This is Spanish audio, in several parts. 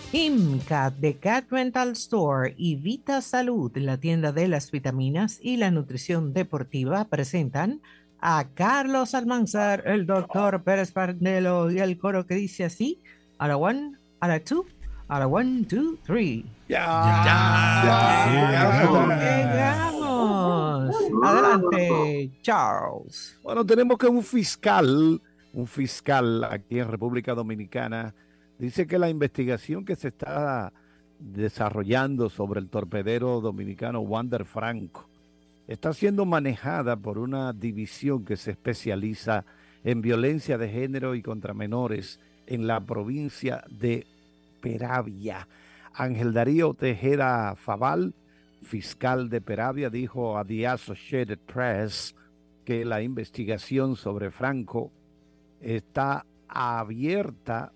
IMCA de Cat Rental Store y Vita Salud, la tienda de las vitaminas y la nutrición deportiva, presentan a Carlos Almanzar, el doctor Pérez Pardelo y el coro que dice así: a la one, a la two, a la one, two, three. Llegamos. Adelante, Charles. Bueno, tenemos que un fiscal aquí en República Dominicana, dice que la investigación que se está desarrollando sobre el torpedero dominicano Wander Franco está siendo manejada por una división que se especializa en violencia de género y contra menores en la provincia de Peravia. Ángel Darío Tejeda Faval, fiscal de Peravia, dijo a The Associated Press que la investigación sobre Franco está abierta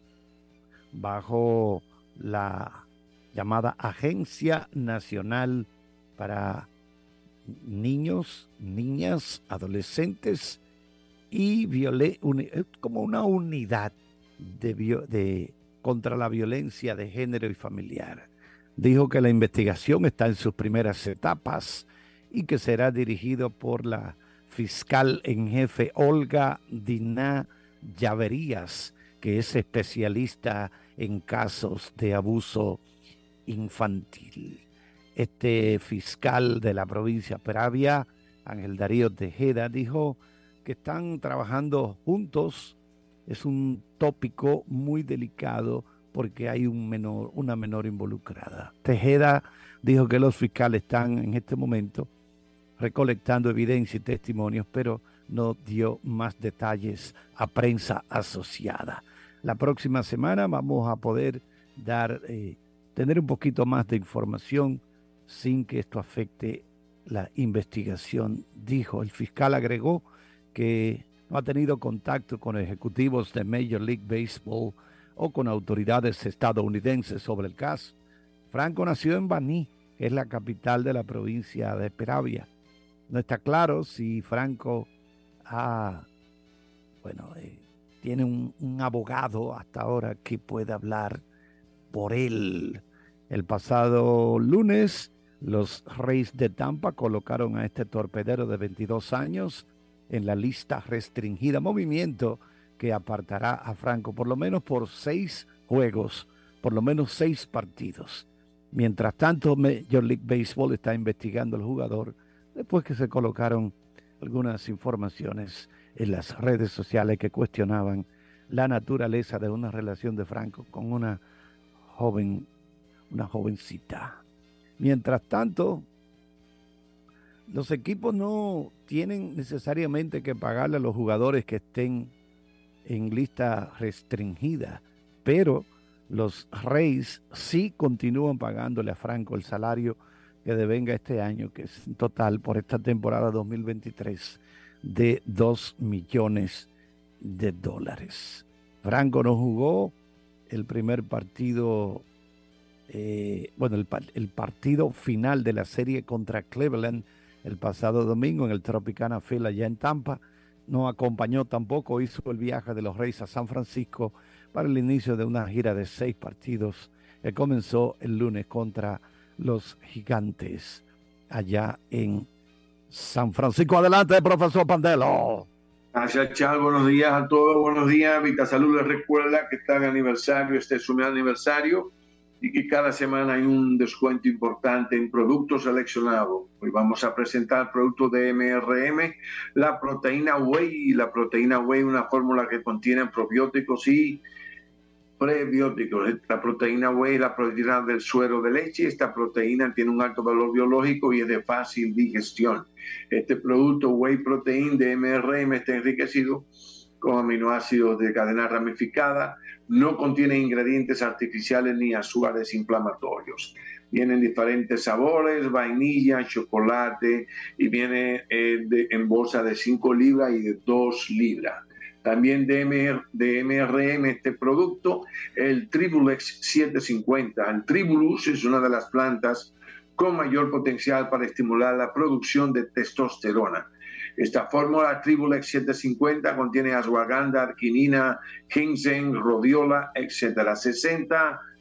bajo la llamada Agencia Nacional para Niños, Niñas, Adolescentes y como una unidad contra la violencia de género y familiar. Dijo que la investigación está en sus primeras etapas y que será dirigido por la fiscal en jefe Olga Diná Llaverías, que es especialista en casos de abuso infantil. Este fiscal de la provincia Peravia, Ángel Darío Tejeda, dijo que están trabajando juntos. Es un tópico muy delicado porque hay una menor involucrada. Tejeda dijo que los fiscales están en este momento recolectando evidencia y testimonios, pero no dio más detalles a prensa asociada. La próxima semana vamos a poder tener un poquito más de información sin que esto afecte la investigación, dijo. El fiscal agregó que no ha tenido contacto con ejecutivos de Major League Baseball o con autoridades estadounidenses sobre el caso. Franco nació en Baní, que es la capital de la provincia de Peravia. No está claro si Franco tiene un abogado hasta ahora que pueda hablar por él. El pasado lunes, los Rays de Tampa colocaron a este torpedero de 22 años en la lista restringida, movimiento que apartará a Franco por lo menos por 6 juegos, por lo menos 6 partidos. Mientras tanto, Major League Baseball está investigando al jugador después que se colocaron algunas informaciones en las redes sociales que cuestionaban la naturaleza de una relación de Franco con una jovencita. Mientras tanto, los equipos no tienen necesariamente que pagarle a los jugadores que estén en lista restringida, pero los Rays sí continúan pagándole a Franco el salario que devenga este año, que es en total por esta temporada 2023 de $2 millones. Franco no jugó el primer partido, el partido final de la serie contra Cleveland el pasado domingo en el Tropicana Field allá en Tampa. No acompañó tampoco, hizo el viaje de los Rays a San Francisco para el inicio de una gira de 6 partidos que comenzó el lunes contra los Gigantes allá en San Francisco. Adelante, profesor Pandelo. Gracias, Charles. Buenos días a todos. Buenos días. Vitasalud les recuerda que está en aniversario, este es su aniversario, y que cada semana hay un descuento importante en productos seleccionados. Hoy vamos a presentar productos de MRM, la proteína whey. La proteína whey, una fórmula que contiene probióticos y prebióticos. La proteína whey es la proteína del suero de leche. Esta proteína tiene un alto valor biológico y es de fácil digestión. Este producto whey protein de MRM está enriquecido con aminoácidos de cadena ramificada, no contiene ingredientes artificiales ni azúcares inflamatorios. Viene en diferentes sabores, vainilla, chocolate, y viene en bolsa de 5 libras y de 2 libras. También de MRM este producto, el Tribulex 750. El Tribulus es una de las plantas con mayor potencial para estimular la producción de testosterona. Esta fórmula Tribulex 750 contiene ashwagandha, arginina, ginseng, rhodiola, etc. 60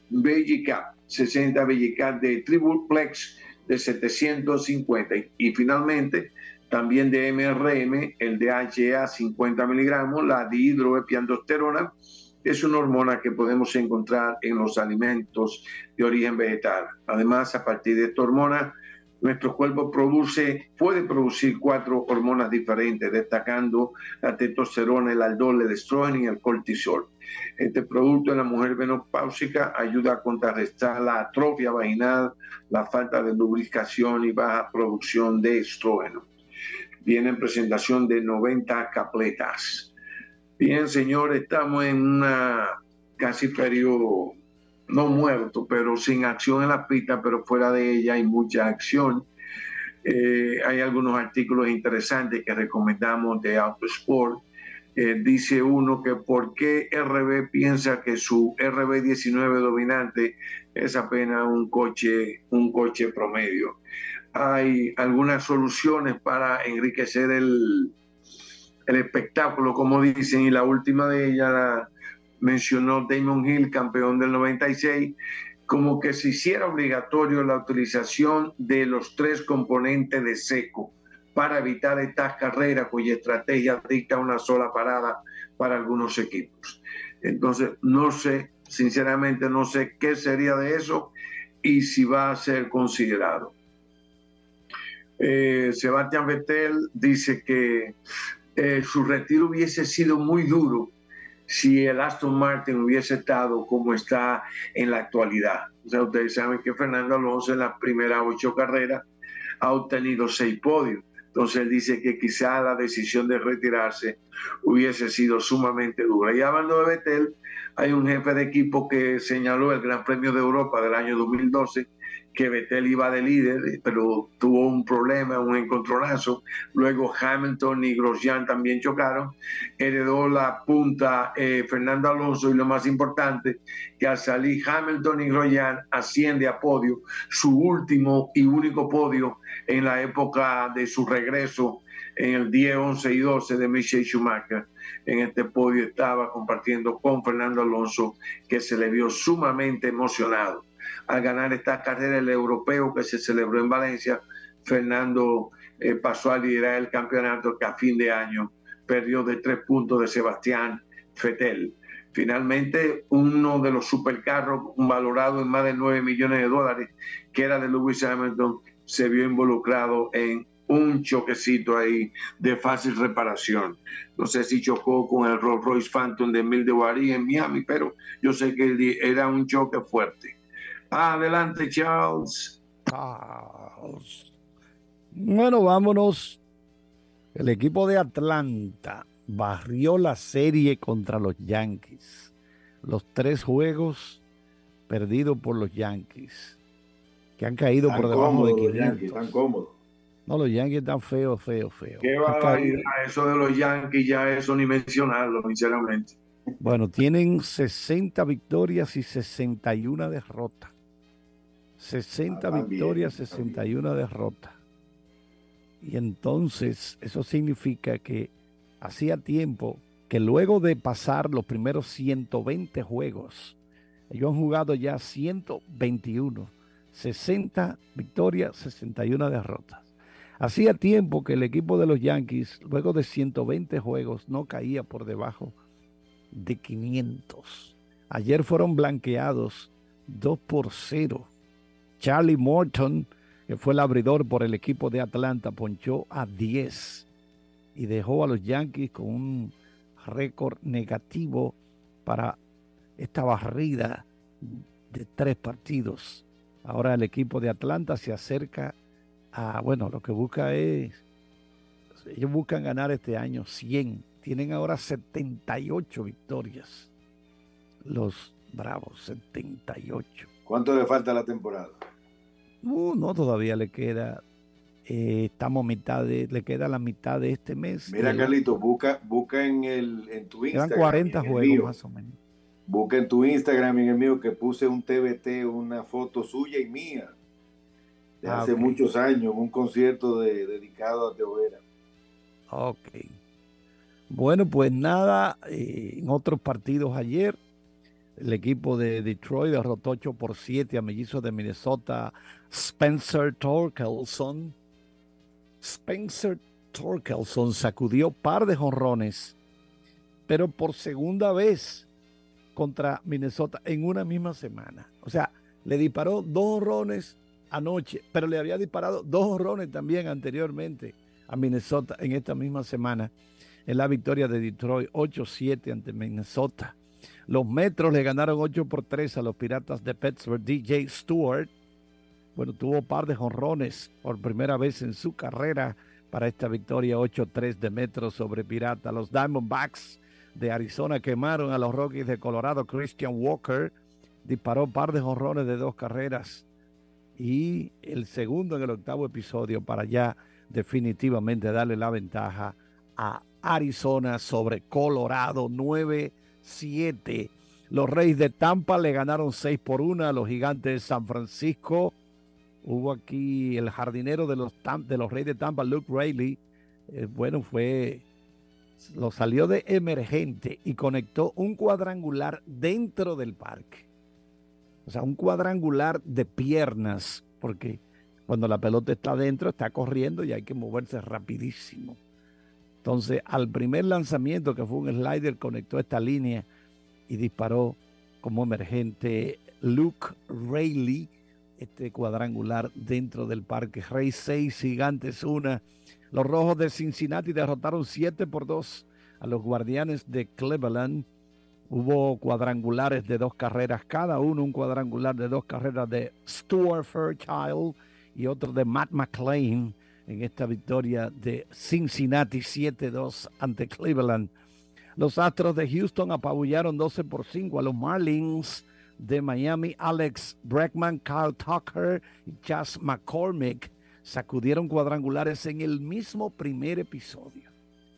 Belgicat, 60 Belgicat de Triplex de 750. Y finalmente, también de MRM, el DHEA 50 miligramos, la dihidroepiandrosterona, es una hormona que podemos encontrar en los alimentos de origen vegetal. Además, a partir de esta hormona, nuestro cuerpo puede producir 4 hormonas diferentes, destacando la testosterona, el aldol, el estrógeno y el cortisol. Este producto en la mujer menopáusica ayuda a contrarrestar la atrofia vaginal, la falta de lubricación y baja producción de estrógeno. Viene en presentación de 90 capletas. Bien, señores, estamos en una casi periodo no muerto, pero sin acción en la pista, pero fuera de ella hay mucha acción. Hay algunos artículos interesantes que recomendamos de Autosport. Dice uno que por qué RB piensa que su RB19 dominante es apenas un coche promedio. Hay algunas soluciones para enriquecer el espectáculo, como dicen, y la última de ellas la mencionó Damon Hill, campeón del 96, como que se hiciera obligatorio la utilización de los 3 componentes de seco para evitar estas carreras cuya estrategia dicta una sola parada para algunos equipos. Entonces, no sé, sinceramente no sé qué sería de eso y si va a ser considerado. Sebastián Vettel dice que su retiro hubiese sido muy duro si el Aston Martin hubiese estado como está en la actualidad. O sea, ustedes saben que Fernando Alonso en las primeras 8 carreras ha obtenido 6 podios. Entonces él dice que quizá la decisión de retirarse hubiese sido sumamente dura. Y hablando de Vettel, hay un jefe de equipo que señaló el Gran Premio de Europa del año 2012 que Vettel iba de líder, pero tuvo un problema, un encontronazo. Luego Hamilton y Grosjean también chocaron. Heredó la punta Fernando Alonso y lo más importante, que al salir Hamilton y Grosjean asciende a podio, su último y único podio en la época de su regreso en el 10, 11 y 12 de Michael Schumacher. En este podio estaba compartiendo con Fernando Alonso, que se le vio sumamente emocionado al ganar esta carrera. El europeo que se celebró en Valencia, Fernando pasó a liderar el campeonato, que a fin de año perdió de 3 puntos de Sebastián Vettel. Finalmente, uno de los supercarros valorado en más de $9 millones, que era de Lewis Hamilton, se vio involucrado en un choquecito ahí de fácil reparación. No sé si chocó con el Rolls Royce Phantom de Emile de Bari en Miami, pero yo sé que era un choque fuerte. Adelante, Charles. Bueno, vámonos. El equipo de Atlanta barrió la serie contra los Yankees. Los 3 juegos perdidos por los Yankees, que han caído por debajo de 500. Yankees, tan cómodos. No, los Yankees están feos. Qué barbaridad, eso de los Yankees, ya eso ni mencionarlo, sinceramente. Bueno, tienen 60 victorias y 61 derrotas. 60 victorias, 61 derrotas. Y entonces eso significa que hacía tiempo que luego de pasar los primeros 120 juegos, ellos han jugado ya 121, 60 victorias, 61 derrotas. Hacía tiempo que el equipo de los Yankees, luego de 120 juegos, no caía por debajo de 500. Ayer fueron blanqueados 2-0. Charlie Morton, que fue el abridor por el equipo de Atlanta, ponchó a 10 y dejó a los Yankees con un récord negativo para esta barrida de 3 partidos. Ahora el equipo de Atlanta se acerca a, bueno, lo que busca es, ellos buscan ganar este año 100. Tienen ahora 78 victorias. Los Bravos, 78. ¿Cuánto le falta a la temporada? No, todavía le queda. Estamos le queda la mitad de este mes. Mira, Carlitos, busca en tu Instagram. Quedan 40 juegos más o menos. Busca en tu Instagram y en el mío, que puse un TBT, una foto suya y mía de hace muchos años, un concierto dedicado a Teovera. Ok. Bueno, pues nada, en otros partidos ayer, El equipo de Detroit derrotó 8-7 a mellizos de Minnesota. Spencer Torkelson sacudió par de jonrones, pero por segunda vez contra Minnesota en una misma semana. O sea, le disparó 2 jonrones anoche, pero le había disparado 2 jonrones también anteriormente a Minnesota en esta misma semana, en la victoria de Detroit 8-7 ante Minnesota. Los Metros le ganaron 8-3 a los Piratas de Pittsburgh. DJ Stewart, bueno, tuvo par de jonrones por primera vez en su carrera para esta victoria 8-3 de Metros sobre Piratas. Los Diamondbacks de Arizona quemaron a los Rockies de Colorado. Christian Walker disparó par de jonrones de 2 carreras y el segundo en el 8º episodio para ya definitivamente darle la ventaja a Arizona sobre Colorado 9-7. Los Reyes de Tampa le ganaron 6-1 a los Gigantes de San Francisco. Hubo aquí el jardinero de los Reyes de Tampa, Luke Raley. Lo salió de emergente y conectó un cuadrangular dentro del parque. O sea, un cuadrangular de piernas, porque cuando la pelota está adentro, está corriendo y hay que moverse rapidísimo. Entonces, al primer lanzamiento, que fue un slider, conectó esta línea y disparó como emergente Luke Raley, este cuadrangular dentro del parque. Rey 6, Gigantes 1. Los Rojos de Cincinnati derrotaron 7-2 a los Guardianes de Cleveland. Hubo cuadrangulares de 2 carreras cada uno, un cuadrangular de 2 carreras de Stuart Fairchild y otro de Matt McLain en esta victoria de Cincinnati 7-2 ante Cleveland. Los Astros de Houston apabullaron 12-5 a los Marlins de Miami. Alex Bregman, Kyle Tucker y Chas McCormick sacudieron cuadrangulares en el mismo primer episodio.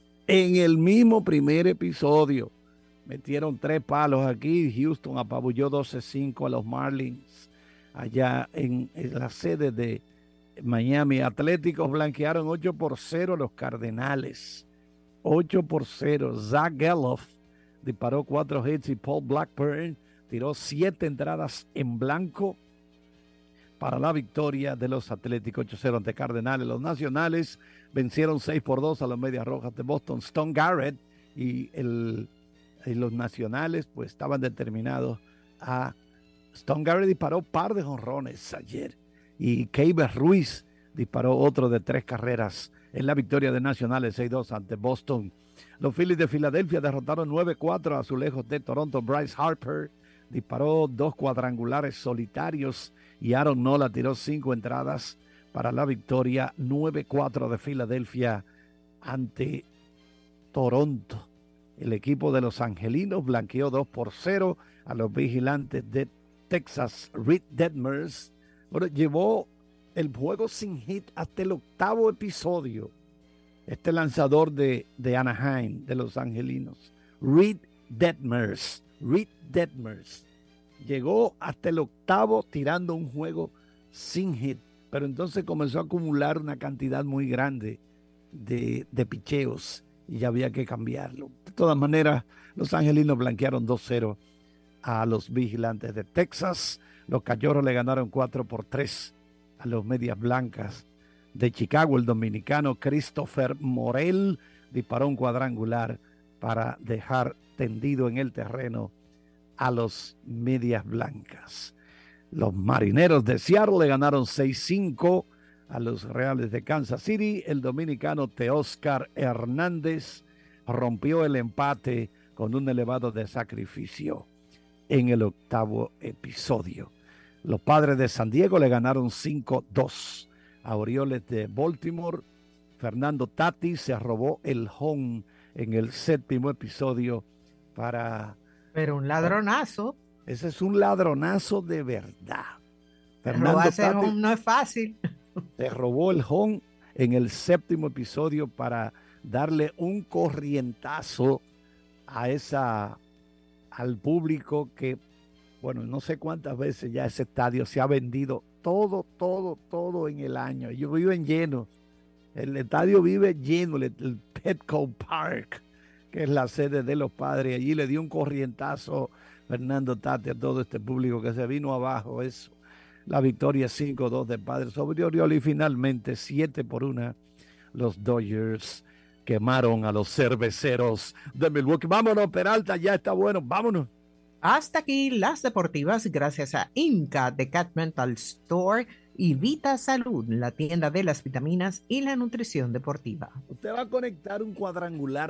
Metieron 3 palos aquí. Houston apabulló 12-5 a los Marlins allá en la sede de Miami. Atléticos blanquearon 8-0 a los Cardenales. 8-0. Zach Geloff disparó 4 hits y Paul Blackburn tiró 7 entradas en blanco para la victoria de los Atléticos 8-0 ante Cardenales. Los Nacionales vencieron 6-2 a los Medias Rojas de Boston. Stone Garrett y los Nacionales pues estaban determinados a... Stone Garrett disparó par de jonrones ayer y Keiber Ruiz disparó otro de 3 carreras en la victoria de Nacionales 6-2 ante Boston. Los Phillies de Filadelfia derrotaron 9-4 a Azulejos de Toronto. Bryce Harper disparó 2 cuadrangulares solitarios y Aaron Nola tiró 5 entradas para la victoria 9-4 de Filadelfia ante Toronto. El equipo de los Angelinos blanqueó 2-0 a los Vigilantes de Texas. Reed Detmers llevó el juego sin hit hasta el 8º episodio. Este lanzador de Anaheim, de los Angelinos, Reed Detmers, llegó hasta el 8º tirando un juego sin hit, pero entonces comenzó a acumular una cantidad muy grande de picheos y ya había que cambiarlo. De todas maneras, los Angelinos blanquearon 2-0 a los Vigilantes de Texas. Los Cachorros le ganaron 4-3 a los Medias Blancas de Chicago. El dominicano Christopher Morel disparó un cuadrangular para dejar tendido en el terreno a los Medias Blancas. Los Marineros de Seattle le ganaron 6-5 a los Reales de Kansas City. El dominicano Teóscar Hernández rompió el empate con un elevado de sacrificio en el 8º episodio. Los Padres de San Diego le ganaron 5-2 a Orioles de Baltimore. Fernando Tatis se robó el home en el 7º episodio para... Pero un ladronazo. Ese es un ladronazo de verdad. Fernando Tatis home no es fácil. Se robó el home en el 7º episodio para darle un corrientazo al público que, bueno, no sé cuántas veces ya ese estadio se ha vendido todo en el año. Ellos viven llenos. El estadio vive lleno, el Petco Park, que es la sede de los Padres. Allí le dio un corrientazo Fernando Tate, a todo este público que se vino abajo. Eso. La victoria 5-2 de Padres sobre Orioles y finalmente 7-1 los Dodgers quemaron a los cerveceros de Milwaukee. Vámonos, Peralta, ya está bueno, vámonos. Hasta aquí las deportivas gracias a Inca de Cat Mental Store y Vita Salud, la tienda de las vitaminas y la nutrición deportiva. Usted va a conectar un cuadrangular